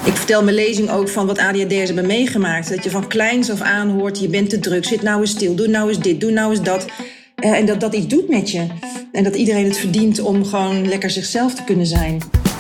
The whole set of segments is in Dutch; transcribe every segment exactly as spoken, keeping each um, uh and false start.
Ik vertel mijn lezing ook van wat A D H D'ers hebben meegemaakt. Dat je van kleins af aan hoort, je bent te druk, zit nou eens stil, doe nou eens dit, doe nou eens dat. Uh, en dat dat iets doet met je. En dat iedereen het verdient om gewoon lekker zichzelf te kunnen zijn.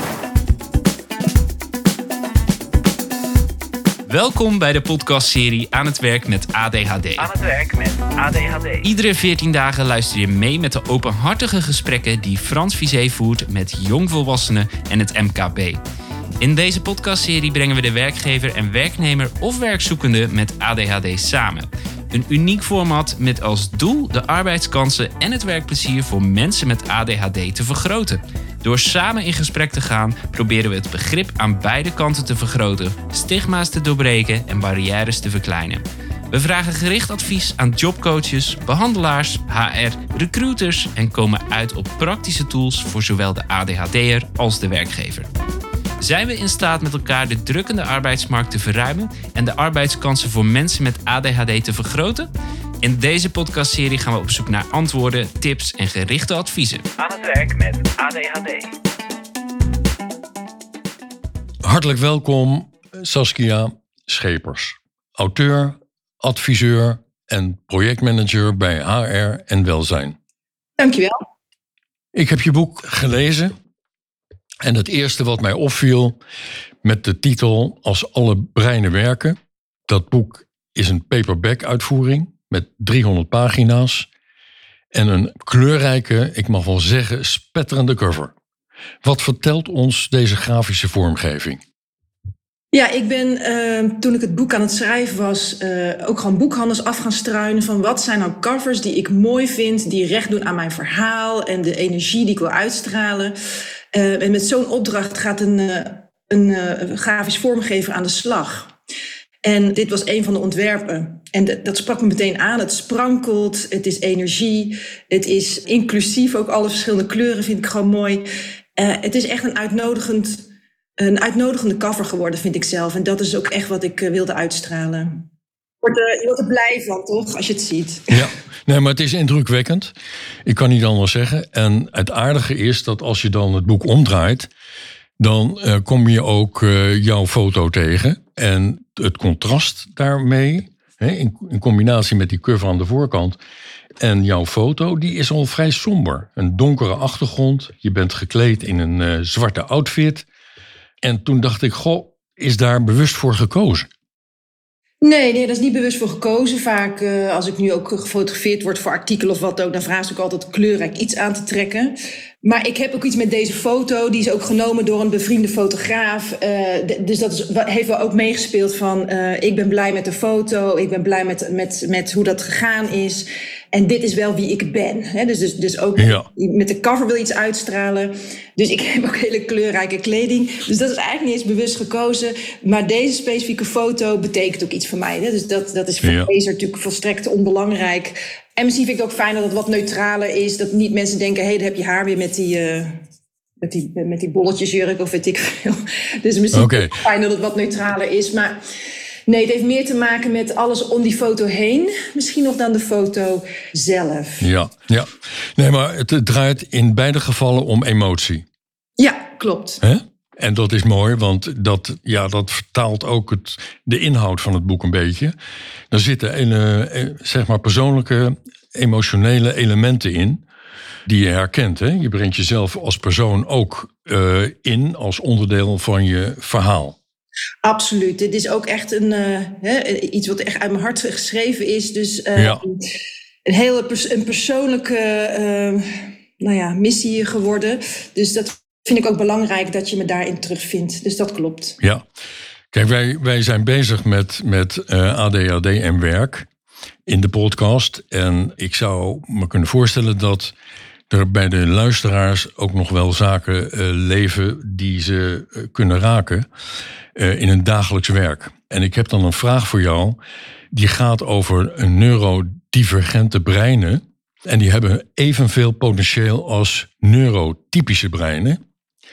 Welkom bij de podcastserie Aan het werk met A D H D. Aan het werk met A D H D. Iedere veertien dagen luister je mee met de openhartige gesprekken die Frans Vizé voert met jongvolwassenen en het M K B. In deze podcastserie brengen we de werkgever en werknemer of werkzoekende met A D H D samen. Een uniek format met als doel de arbeidskansen en het werkplezier voor mensen met A D H D te vergroten. Door samen in gesprek te gaan proberen we het begrip aan beide kanten te vergroten, stigma's te doorbreken en barrières te verkleinen. We vragen gericht advies aan jobcoaches, behandelaars, H R, recruiters en komen uit op praktische tools voor zowel de A D H D'er als de werkgever. Zijn we in staat met elkaar de drukkende arbeidsmarkt te verruimen en de arbeidskansen voor mensen met A D H D te vergroten? In deze podcastserie gaan we op zoek naar antwoorden, tips en gerichte adviezen. Aan het werk met A D H D. Hartelijk welkom Saskia Schepers, auteur, adviseur en projectmanager bij H R en Welzijn. Dankjewel. Ik heb je boek gelezen en het eerste wat mij opviel met de titel Als alle breinen werken. Dat boek is een paperback uitvoering met driehonderd pagina's en een kleurrijke, ik mag wel zeggen, spetterende cover. Wat vertelt ons deze grafische vormgeving? Ja, ik ben uh, toen ik het boek aan het schrijven was uh, ook gewoon boekhandels af gaan struinen van wat zijn nou covers die ik mooi vind, die recht doen aan mijn verhaal en de energie die ik wil uitstralen. Uh, en met zo'n opdracht gaat een, uh, een uh, grafisch vormgever aan de slag. En dit was een van de ontwerpen. En d- dat sprak me meteen aan. Het sprankelt, het is energie, het is inclusief. Ook alle verschillende kleuren vind ik gewoon mooi. Uh, het is echt een uitnodigend, een uitnodigende cover geworden, vind ik zelf. En dat is ook echt wat ik uh, wilde uitstralen. Je wordt, er, je wordt er blij van, toch, als je het ziet. Ja, nee, maar het is indrukwekkend. Ik kan niet anders zeggen. En het aardige is dat als je dan het boek omdraait, dan uh, kom je ook uh, jouw foto tegen. En het contrast daarmee, hè, in, in combinatie met die cover aan de voorkant en jouw foto, die is al vrij somber. Een donkere achtergrond, je bent gekleed in een uh, zwarte outfit. En toen dacht ik, goh, is daar bewust voor gekozen? Nee, nee, dat is niet bewust voor gekozen. Vaak uh, als ik nu ook gefotografeerd word voor artikelen of wat ook, dan vragen ze ook altijd kleurrijk iets aan te trekken. Maar ik heb ook iets met deze foto. Die is ook genomen door een bevriende fotograaf. Uh, d- dus dat is, heeft wel ook meegespeeld van uh, ik ben blij met de foto. Ik ben blij met, met, met hoe dat gegaan is. En dit is wel wie ik ben. Hè? Dus, dus, dus ook Ja. met de cover wil je iets uitstralen. Dus ik heb ook hele kleurrijke kleding. Dus dat is eigenlijk niet eens bewust gekozen. Maar deze specifieke foto betekent ook iets voor mij. Hè? Dus dat, dat is voor Ja. deze natuurlijk volstrekt onbelangrijk. En misschien vind ik het ook fijn dat het wat neutraler is. Dat niet mensen denken, hé, hey, dan heb je haar weer met die, uh, met die, met die bolletjesjurk of weet ik veel. Dus misschien Okay. is het fijn dat het wat neutraler is. Maar nee, het heeft meer te maken met alles om die foto heen. Misschien nog dan de foto zelf. Ja, ja. Nee, maar het draait in beide gevallen om emotie. Ja, klopt. Hè? En dat is mooi, want dat, ja, dat vertaalt ook het, de inhoud van het boek een beetje. Er zitten een, zeg maar persoonlijke, emotionele elementen in die je herkent. Hè? Je brengt jezelf als persoon ook uh, in als onderdeel van je verhaal. Absoluut. Dit is ook echt een, uh, hè, iets wat echt uit mijn hart geschreven is. Dus uh, Ja. een hele pers- een persoonlijke uh, nou ja, missie geworden. Dus dat vind ik ook belangrijk dat je me daarin terugvindt. Dus dat klopt. Ja. Kijk, wij, wij zijn bezig met, met uh, A D H D en werk in de podcast. En ik zou me kunnen voorstellen dat er bij de luisteraars ook nog wel zaken uh, leven die ze uh, kunnen raken uh, in hun dagelijks werk. En ik heb dan een vraag voor jou. Die gaat over een neurodivergente breinen. En die hebben evenveel potentieel als neurotypische breinen.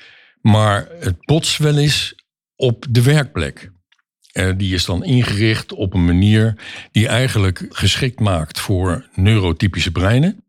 Maar het botst wel eens op de werkplek. Uh, die is dan ingericht op een manier die eigenlijk geschikt maakt voor neurotypische breinen.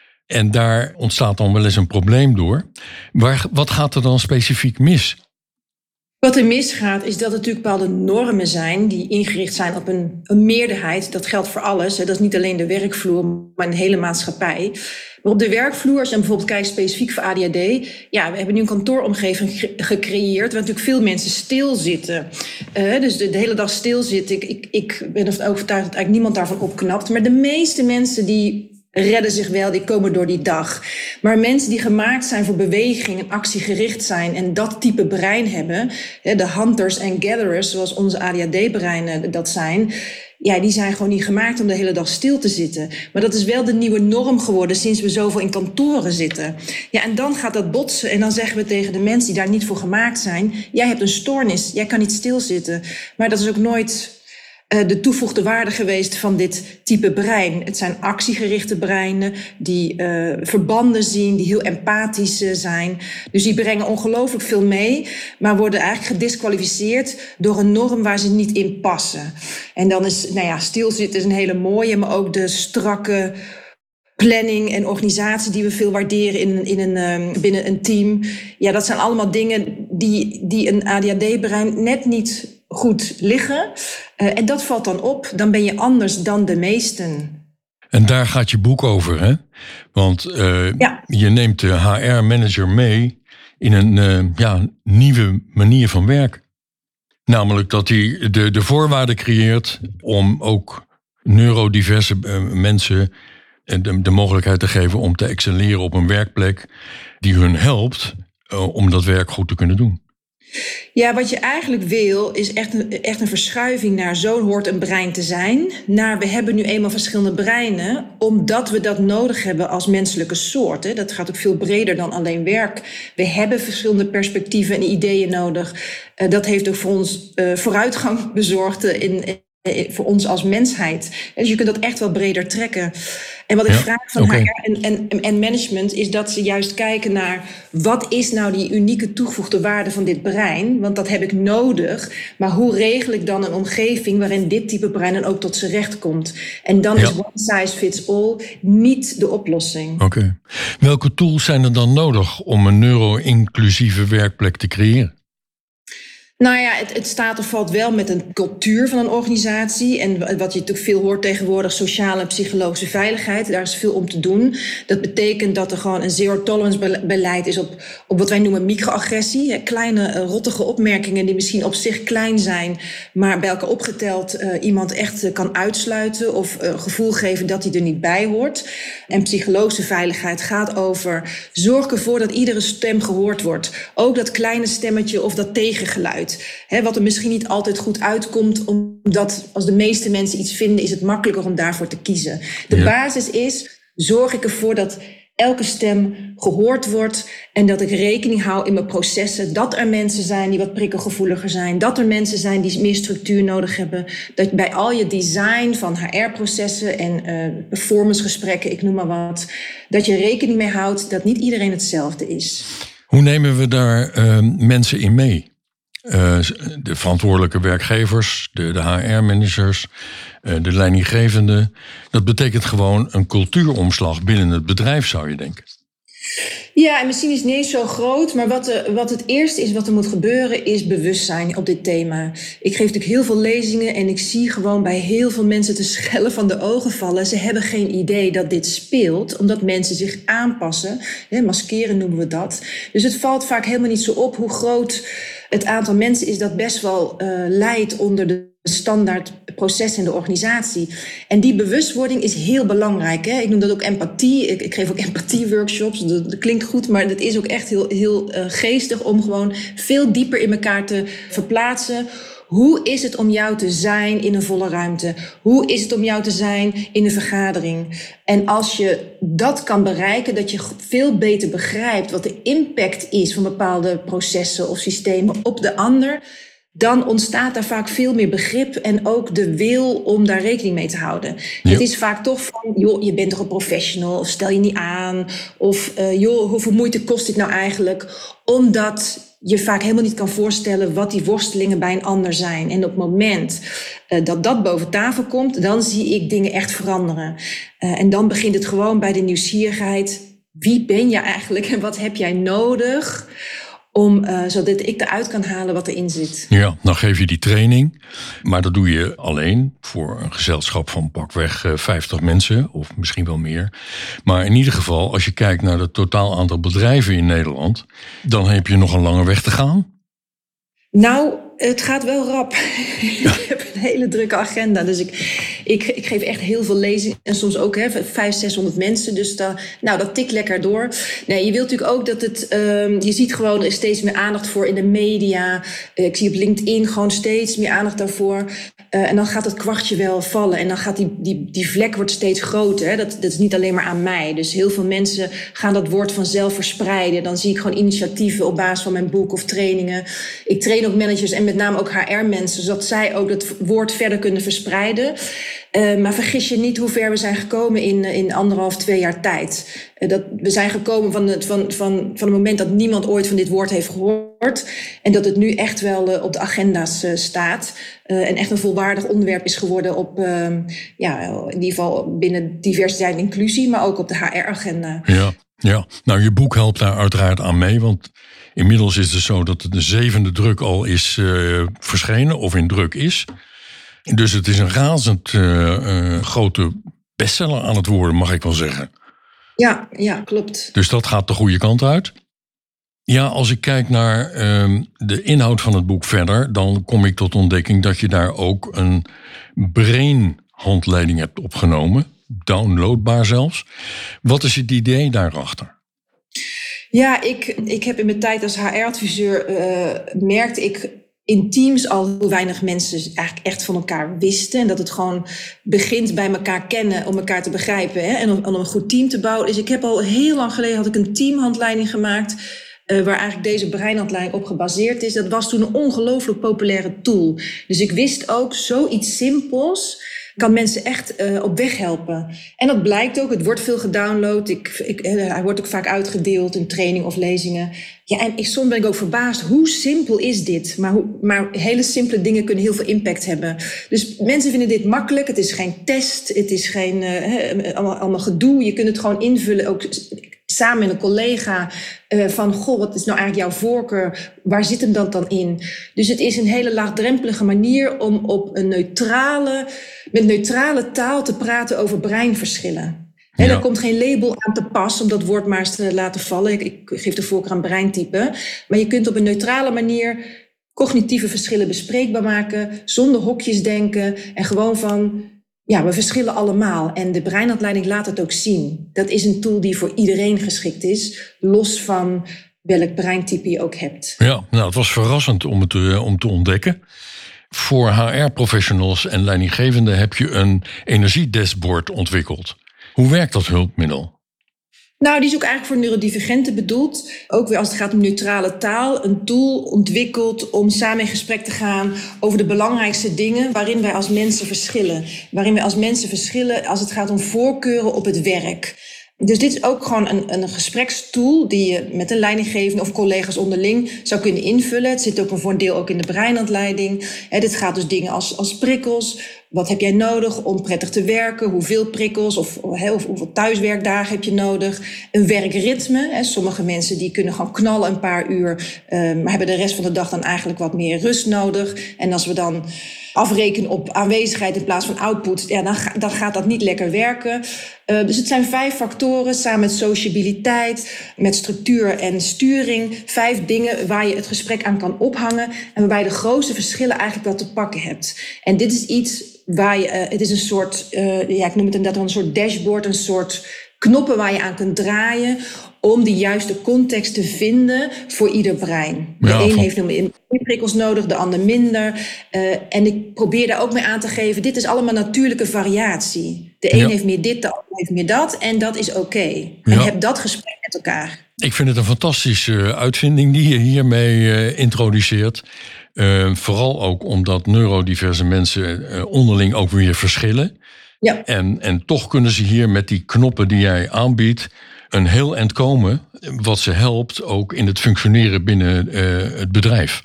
En daar ontstaat dan wel eens een probleem door. Waar, wat gaat er dan specifiek mis? Wat er misgaat is dat er natuurlijk bepaalde normen zijn die ingericht zijn op een, een meerderheid. Dat geldt voor alles. Hè. Dat is niet alleen de werkvloer, maar een hele maatschappij. Maar op de werkvloer, als je dan bijvoorbeeld kijkt specifiek voor A D H D... ja, we hebben nu een kantooromgeving ge- gecreëerd waar natuurlijk veel mensen stilzitten. Uh, dus de, de hele dag stilzitten. Ik, ik, ik ben ervan overtuigd dat eigenlijk niemand daarvan opknapt. Maar de meeste mensen die redden zich wel, die komen door die dag. Maar mensen die gemaakt zijn voor beweging en actiegericht zijn en dat type brein hebben, de hunters en gatherers, zoals onze A D H D-breinen dat zijn, ja, die zijn gewoon niet gemaakt om de hele dag stil te zitten. Maar dat is wel de nieuwe norm geworden sinds we zoveel in kantoren zitten. Ja, en dan gaat dat botsen en dan zeggen we tegen de mensen die daar niet voor gemaakt zijn, jij hebt een stoornis, jij kan niet stilzitten. Maar dat is ook nooit Uh, de toegevoegde waarde geweest van dit type brein. Het zijn actiegerichte breinen die uh, verbanden zien, die heel empathisch uh, zijn. Dus die brengen ongelooflijk veel mee, maar worden eigenlijk gedisqualificeerd door een norm waar ze niet in passen. En dan is, nou ja, stilzitten is een hele mooie, maar ook de strakke planning en organisatie die we veel waarderen in, in een, um, binnen een team. Ja, dat zijn allemaal dingen die, die een A D H D-brein net niet goed liggen. Uh, en dat valt dan op. Dan ben je anders dan de meesten. En daar gaat je boek over, hè? Want uh, ja. je neemt de H R-manager mee in een uh, ja, nieuwe manier van werken. Namelijk dat hij de, de voorwaarden creëert om ook neurodiverse uh, mensen de, de mogelijkheid te geven om te excelleren op een werkplek die hun helpt uh, om dat werk goed te kunnen doen. Ja, wat je eigenlijk wil is echt een, echt een verschuiving naar zo hoort een brein te zijn. Naar we hebben nu eenmaal verschillende breinen, omdat we dat nodig hebben als menselijke soort. Hè. Dat gaat ook veel breder dan alleen werk. We hebben verschillende perspectieven en ideeën nodig. Uh, dat heeft ook voor ons uh, vooruitgang bezorgd in, in voor ons als mensheid. Dus je kunt dat echt wel breder trekken. En wat ik ja, vraag van okay. H R en, en, en management is dat ze juist kijken naar wat is nou die unieke toegevoegde waarde van dit brein? Want dat heb ik nodig. Maar hoe regel ik dan een omgeving waarin dit type brein dan ook tot zijn recht komt? En dan ja. is one size fits all niet de oplossing. Oké. Okay. Welke tools zijn er dan nodig om een neuro-inclusieve werkplek te creëren? Nou ja, het, het staat of valt wel met een cultuur van een organisatie. En wat je natuurlijk veel hoort tegenwoordig, sociale en psychologische veiligheid. Daar is veel om te doen. Dat betekent dat er gewoon een zero tolerance beleid is op, op wat wij noemen microagressie. Hè, kleine, uh, rottige opmerkingen die misschien op zich klein zijn, maar bij elkaar opgeteld uh, iemand echt uh, kan uitsluiten of uh, gevoel geven dat hij er niet bij hoort. En psychologische veiligheid gaat over zorg ervoor dat iedere stem gehoord wordt. Ook dat kleine stemmetje of dat tegengeluid. He, wat er misschien niet altijd goed uitkomt, omdat als de meeste mensen iets vinden, is het makkelijker om daarvoor te kiezen. De ja. basis is, zorg ik ervoor dat elke stem gehoord wordt en dat ik rekening hou in mijn processen, dat er mensen zijn die wat prikkelgevoeliger zijn, dat er mensen zijn die meer structuur nodig hebben, dat bij al je design van H R-processen en uh, performancegesprekken, ik noem maar wat, dat je rekening mee houdt dat niet iedereen hetzelfde is. Hoe nemen we daar uh, mensen in mee? Uh, de verantwoordelijke werkgevers, de, de H R-managers, uh, de leidinggevenden. Dat betekent gewoon een cultuuromslag binnen het bedrijf, zou je denken. Ja, en misschien is het niet eens zo groot, maar wat, de, wat het eerste is wat er moet gebeuren, is bewustzijn op dit thema. Ik geef natuurlijk heel veel lezingen en ik zie gewoon bij heel veel mensen te schellen van de ogen vallen. Ze hebben geen idee dat dit speelt, omdat mensen zich aanpassen. Hè, maskeren noemen we dat. Dus het valt vaak helemaal niet zo op hoe groot het aantal mensen is dat best wel uh, leidt onder de standaard proces in de organisatie. En die bewustwording is heel belangrijk. Hè? Ik noem dat ook empathie. Ik, ik geef ook empathie-workshops. Dat, dat klinkt goed, maar dat is ook echt heel, heel uh, geestig om gewoon veel dieper in elkaar te verplaatsen. Hoe is het om jou te zijn in een volle ruimte? Hoe is het om jou te zijn in een vergadering? En als je dat kan bereiken, dat je veel beter begrijpt wat de impact is van bepaalde processen of systemen op de ander, dan ontstaat daar vaak veel meer begrip en ook de wil om daar rekening mee te houden. Ja. Het is vaak toch van, joh, je bent toch een professional, of stel je niet aan, of uh, joh, hoeveel moeite kost dit nou eigenlijk? Omdat je vaak helemaal niet kan voorstellen wat die worstelingen bij een ander zijn. En op het moment uh, dat dat boven tafel komt, dan zie ik dingen echt veranderen. Uh, en dan begint het gewoon bij de nieuwsgierigheid. Wie ben je eigenlijk en wat heb jij nodig om, uh, zodat ik eruit kan halen wat erin zit. Ja, dan geef je die training. Maar dat doe je alleen voor een gezelschap van pakweg uh, vijftig mensen. Of misschien wel meer. Maar in ieder geval, als je kijkt naar het totaal aantal bedrijven in Nederland, dan heb je nog een lange weg te gaan. Nou, het gaat wel rap. Ik heb een hele drukke agenda. Dus ik, ik, ik geef echt heel veel lezingen. En soms ook hè, vijfhonderd, zeshonderd mensen. Dus da, nou, dat tikt lekker door. Nee, je wilt natuurlijk ook dat het... Um, je ziet gewoon, er is steeds meer aandacht voor in de media. Uh, ik zie op LinkedIn gewoon steeds meer aandacht daarvoor. Uh, en dan gaat het kwartje wel vallen. En dan gaat die, die, die vlek wordt steeds groter. Hè. Dat, dat is niet alleen maar aan mij. Dus heel veel mensen gaan dat woord vanzelf verspreiden. Dan zie ik gewoon initiatieven op basis van mijn boek of trainingen. Ik train ook managers en met name ook H R-mensen, zodat zij ook dat woord verder kunnen verspreiden. Uh, maar vergis je niet hoe ver we zijn gekomen in, in anderhalf, twee jaar tijd. Uh, dat, we zijn gekomen van het, van, van, van het moment dat niemand ooit van dit woord heeft gehoord. En dat het nu echt wel uh, op de agenda's uh, staat. Uh, en echt een volwaardig onderwerp is geworden op, uh, ja, in ieder geval binnen diversiteit en inclusie, maar ook op de H R-agenda. Ja, ja, nou je boek helpt daar uiteraard aan mee, want inmiddels is het zo dat de zevende druk al is uh, verschenen of in druk is. Dus het is een razend uh, uh, grote bestseller aan het worden, mag ik wel zeggen. Ja, ja, klopt. Dus dat gaat de goede kant uit. Ja, als ik kijk naar uh, de inhoud van het boek verder, dan kom ik tot ontdekking dat je daar ook een brain-handleiding hebt opgenomen. Downloadbaar zelfs. Wat is het idee daarachter? Ja, ik, ik heb in mijn tijd als H R-adviseur uh, merkte ik in teams al hoe weinig mensen eigenlijk echt van elkaar wisten. En dat het gewoon begint bij elkaar kennen om elkaar te begrijpen. Hè? En om, om een goed team te bouwen. Dus ik heb al heel lang geleden had ik een teamhandleiding gemaakt, Uh, waar eigenlijk deze breinhandleiding op gebaseerd is. Dat was toen een ongelooflijk populaire tool. Dus ik wist ook, zoiets simpels kan mensen echt uh, op weg helpen. En dat blijkt ook, het wordt veel gedownload. Ik, ik, uh, hij wordt ook vaak uitgedeeld in training of lezingen. Ja, en ik, soms ben ik ook verbaasd, hoe simpel is dit? Maar, hoe, maar hele simpele dingen kunnen heel veel impact hebben. Dus mensen vinden dit makkelijk. Het is geen test, het is geen uh, allemaal, allemaal gedoe. Je kunt het gewoon invullen, ook samen met een collega, uh, van goh, wat is nou eigenlijk jouw voorkeur? Waar zit hem dat dan in? Dus het is een hele laagdrempelige manier om op een neutrale, met neutrale taal te praten over breinverschillen. En ja. Er komt geen label aan te pas om dat woord maar eens te laten vallen. Ik, ik geef de voorkeur aan breintype. Maar je kunt op een neutrale manier cognitieve verschillen bespreekbaar maken, zonder hokjes denken en gewoon van, ja, we verschillen allemaal. En de breinhandleiding laat het ook zien. Dat is een tool die voor iedereen geschikt is, los van welk breintype je ook hebt. Ja, nou, het was verrassend om het uh, om te ontdekken. Voor H R-professionals en leidinggevenden heb je een energiedashboard ontwikkeld. Hoe werkt dat hulpmiddel? Nou, die is ook eigenlijk voor neurodivergenten bedoeld. Ook weer als het gaat om neutrale taal. Een tool ontwikkeld om samen in gesprek te gaan over de belangrijkste dingen waarin wij als mensen verschillen. Waarin wij als mensen verschillen als het gaat om voorkeuren op het werk. Dus dit is ook gewoon een, een gesprekstool die je met een leidinggevende of collega's onderling zou kunnen invullen. Het zit ook voor een deel ook in de breinhandleiding. He, dit gaat dus dingen als, als prikkels. Wat heb jij nodig om prettig te werken? Hoeveel prikkels of, of hoeveel thuiswerkdagen heb je nodig? Een werkritme. He, sommige mensen die kunnen gewoon knallen een paar uur, um, maar hebben de rest van de dag dan eigenlijk wat meer rust nodig. En als we dan afrekenen op aanwezigheid in plaats van output, ja, dan, ga, dan gaat dat niet lekker werken. Uh, dus het zijn vijf factoren, samen met sociabiliteit, met structuur en sturing. Vijf dingen waar je het gesprek aan kan ophangen en waarbij je de grootste verschillen eigenlijk wel te pakken hebt. En dit is iets waar je, uh, het is een soort, uh, ja, ik noem het inderdaad een soort dashboard, een soort knoppen waar je aan kunt draaien om de juiste context te vinden voor ieder brein. De ja, een van... heeft meer prikkels nodig, de ander minder. Uh, en ik probeer daar ook mee aan te geven, dit is allemaal natuurlijke variatie. De een ja. heeft meer dit, de ander heeft meer dat. En dat is oké. Okay. En ja. heb dat gesprek met elkaar. Ik vind het een fantastische uitvinding die je hiermee uh, introduceert. Uh, vooral ook omdat neurodiverse mensen uh, onderling ook weer verschillen. Ja. En, en toch kunnen ze hier met die knoppen die jij aanbiedt een heel eind komen, wat ze helpt ook in het functioneren binnen uh, het bedrijf.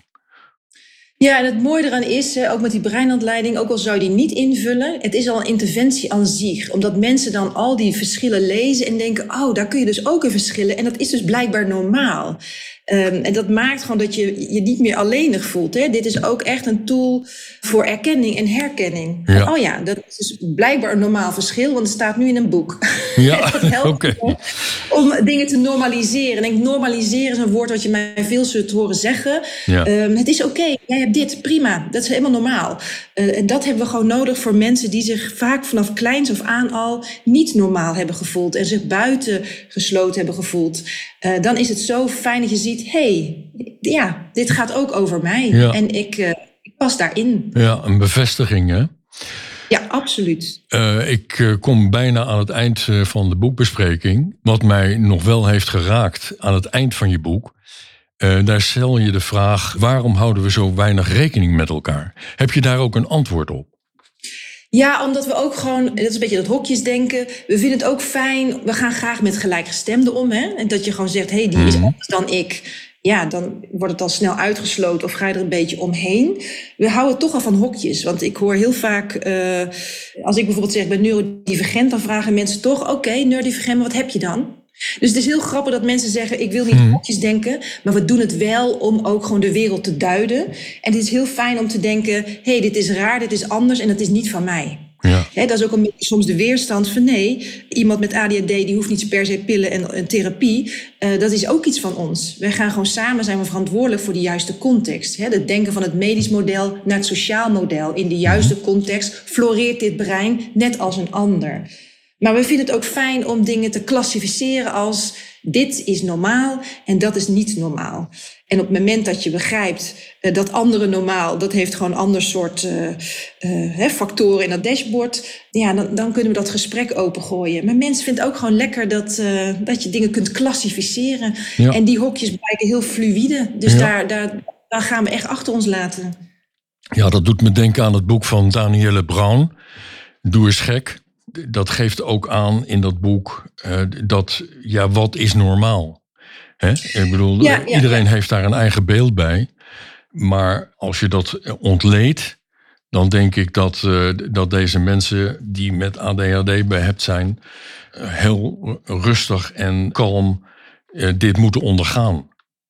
Ja, en het mooie eraan is, ook met die breinhandleiding, ook al zou je die niet invullen, het is al een interventie aan zich. Omdat mensen dan al die verschillen lezen en denken, oh, daar kun je dus ook in verschillen. En dat is dus blijkbaar normaal. Um, en dat maakt gewoon dat je je niet meer alleenig voelt. Hè? Dit is ook echt een tool voor erkenning en herkenning. Ja. En, oh ja, dat is dus blijkbaar een normaal verschil, want het staat nu in een boek. Ja, dat helpt oké. okay. om dingen te normaliseren. En ik normaliseren is een woord wat je mij veel zult horen zeggen. Ja. Um, het is oké, okay, jij hebt dit, prima, dat is helemaal normaal. Uh, en dat hebben we gewoon nodig voor mensen die zich vaak vanaf kleins af aan al niet normaal hebben gevoeld en zich buiten gesloten hebben gevoeld. Uh, dan is het zo fijn dat je ziet, hé, hey, ja, dit gaat ook over mij. Ja. En ik, uh, ik pas daarin. Ja, een bevestiging, hè? Ja, absoluut. Uh, ik uh, kom bijna aan het eind uh, van de boekbespreking. Wat mij nog wel heeft geraakt aan het eind van je boek. Uh, daar stel je de vraag, waarom houden we zo weinig rekening met elkaar? Heb je daar ook een antwoord op? Ja, omdat we ook gewoon, dat is een beetje dat hokjesdenken. We vinden het ook fijn, we gaan graag met gelijkgestemden om. Hè? En dat je gewoon zegt, hé, hey, die mm. is anders dan ik. Ja, dan wordt het al snel uitgesloten of ga je er een beetje omheen. We houden toch al van hokjes. Want ik hoor heel vaak, uh, als ik bijvoorbeeld zeg, ik ben neurodivergent, dan vragen mensen toch, oké, okay, neurodivergent, maar wat heb je dan? Dus het is heel grappig dat mensen zeggen, ik wil niet in hokjes denken, maar we doen het wel om ook gewoon de wereld te duiden. En het is heel fijn om te denken, hé, hey, dit is raar, dit is anders en dat is niet van mij. Ja. He, dat is ook een beetje soms de weerstand van nee, iemand met A D H D die hoeft niet per se pillen en, en therapie. Uh, dat is ook iets van ons. Wij gaan gewoon samen zijn we verantwoordelijk voor de juiste context. He, het denken van het medisch model naar het sociaal model. In de juiste context floreert dit brein net als een ander. Maar we vinden het ook fijn om dingen te klassificeren als dit is normaal en dat is niet normaal. En op het moment dat je begrijpt uh, dat andere normaal, dat heeft gewoon een ander soort uh, uh, he, factoren in dat dashboard. Ja, dan, dan kunnen we dat gesprek opengooien. Maar mensen vinden het ook gewoon lekker dat, uh, dat je dingen kunt klassificeren. Ja. En die hokjes blijken heel fluïde. Dus ja. daar, daar, daar gaan we echt achter ons laten. Ja, dat doet me denken aan het boek van Danielle Brown. Doe eens gek. Dat geeft ook aan in dat boek uh, dat, ja, wat is normaal? Hè? Ik bedoel, ja, ja, iedereen ja. heeft daar een eigen beeld bij. Maar als je dat ontleedt, dan denk ik dat, uh, dat deze mensen die met A D H D behept zijn, uh, heel rustig en kalm uh, dit moeten ondergaan.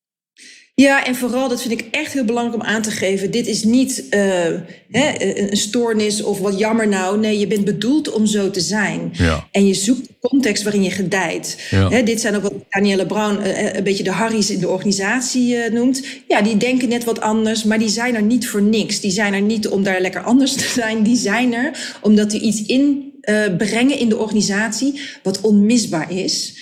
Ja, en vooral, dat vind ik echt heel belangrijk om aan te geven. Dit is niet uh, hè, een stoornis of wat jammer nou. Nee, je bent bedoeld om zo te zijn. Ja. En je zoekt de context waarin je gedijt. Ja. Hè, dit zijn ook wat Danielle Brown uh, een beetje de Harry's in de organisatie uh, noemt. Ja, die denken net wat anders, maar die zijn er niet voor niks. Die zijn er niet om daar lekker anders te zijn. Die zijn er omdat die iets inbrengen uh, in de organisatie wat onmisbaar is.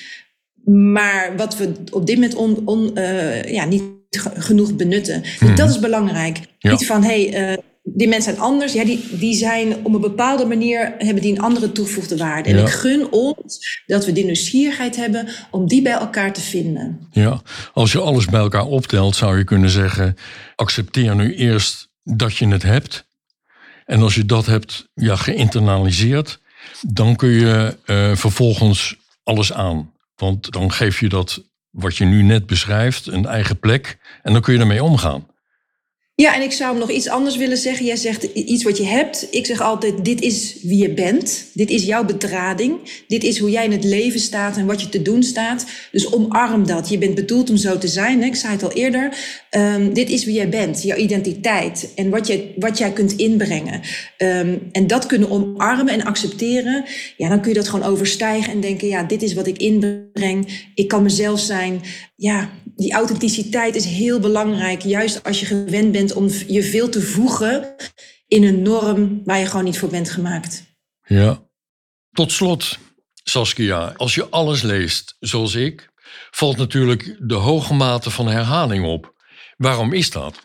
Maar wat we op dit moment on, on, uh, ja, niet genoeg benutten. Dus dat is belangrijk. Ja. Niet van, hé, hey, uh, die mensen zijn anders. Ja, die, die zijn op een bepaalde manier, hebben die een andere toegevoegde waarde. En ja. ik gun ons dat we die nieuwsgierigheid hebben om die bij elkaar te vinden. Ja, als je alles bij elkaar optelt, zou je kunnen zeggen, accepteer nu eerst dat je het hebt. En als je dat hebt ja, geïnternaliseerd, dan kun je uh, vervolgens alles aan. Want dan geef je dat, wat je nu net beschrijft, een eigen plek. En dan kun je ermee omgaan. Ja, en ik zou hem nog iets anders willen zeggen. Jij zegt iets wat je hebt. Ik zeg altijd, dit is wie je bent. Dit is jouw bedrading. Dit is hoe jij in het leven staat en wat je te doen staat. Dus omarm dat. Je bent bedoeld om zo te zijn. Hè? Ik zei het al eerder. Um, dit is wie jij bent. Jouw identiteit. En wat, je, wat jij kunt inbrengen. Um, en dat kunnen omarmen en accepteren. Ja, dan kun je dat gewoon overstijgen en denken, ja, dit is wat ik inbreng. Ik kan mezelf zijn. Ja, die authenticiteit is heel belangrijk. Juist als je gewend bent om je veel te voegen in een norm waar je gewoon niet voor bent gemaakt. Ja. Tot slot, Saskia, als je alles leest zoals ik, valt natuurlijk de hoge mate van herhaling op. Waarom is dat?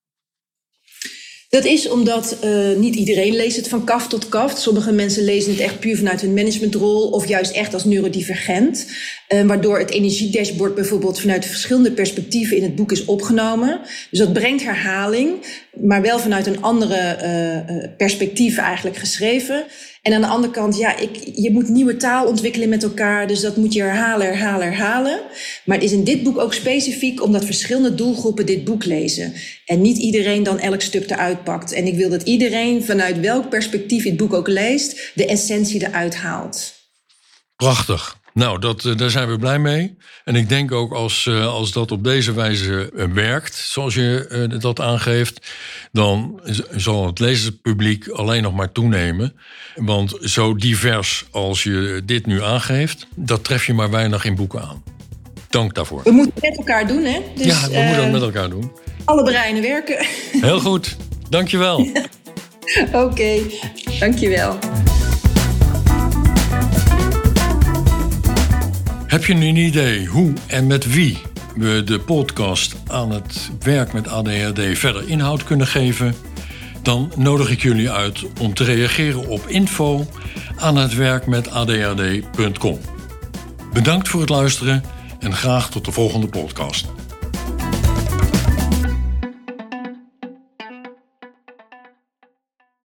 Dat is omdat uh, niet iedereen leest het van kaf tot kaf. Sommige mensen lezen het echt puur vanuit hun managementrol of juist echt als neurodivergent. Uh, waardoor het energiedashboard bijvoorbeeld vanuit verschillende perspectieven in het boek is opgenomen. Dus dat brengt herhaling, maar wel vanuit een andere uh, perspectief eigenlijk geschreven. En aan de andere kant, ja, ik, je moet nieuwe taal ontwikkelen met elkaar. Dus dat moet je herhalen, herhalen, herhalen. Maar het is in dit boek ook specifiek omdat verschillende doelgroepen dit boek lezen. En niet iedereen dan elk stuk eruit pakt. En ik wil dat iedereen vanuit welk perspectief het boek ook leest, de essentie eruit haalt. Prachtig. Nou, dat, uh, daar zijn we blij mee. En ik denk ook als, uh, als dat op deze wijze uh, werkt, zoals je uh, dat aangeeft, dan zal het lezerspubliek alleen nog maar toenemen. Want zo divers als je dit nu aangeeft, dat tref je maar weinig in boeken aan. Dank daarvoor. We moeten het met elkaar doen, hè? Dus, ja, we uh, moeten het met elkaar doen. Alle breinen werken. Heel goed. Dankjewel. Oké, okay. Dankjewel. Heb je een idee hoe en met wie we de podcast aan het werk met A D H D verder inhoud kunnen geven? Dan nodig ik jullie uit om te reageren op info aan het werk met A D H D punt com. Bedankt voor het luisteren en graag tot de volgende podcast.